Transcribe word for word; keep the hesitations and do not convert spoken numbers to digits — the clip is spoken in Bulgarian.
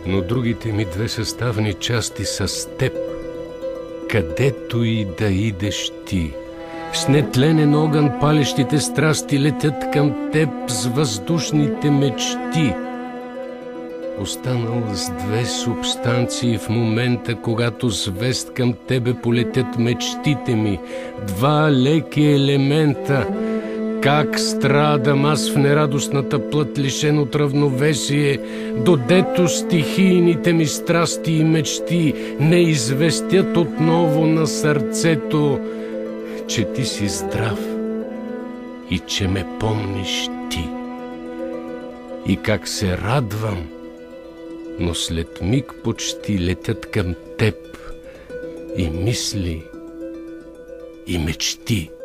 но другите ми две съставни части са с теб, където и да идеш ти. С нетленен огън палещите страсти летят към теб с въздушните мечти. Останал с две субстанции в момента, когато звезд към тебе полетят мечтите ми, два леки елемента. Как страдам аз в нерадостната плът, лишен от равновесие, додето стихийните ми страсти и мечти не известят отново на сърцето, че ти си здрав и че ме помниш ти. И как се радвам, но след миг почти летят към теб и мисли, и мечти.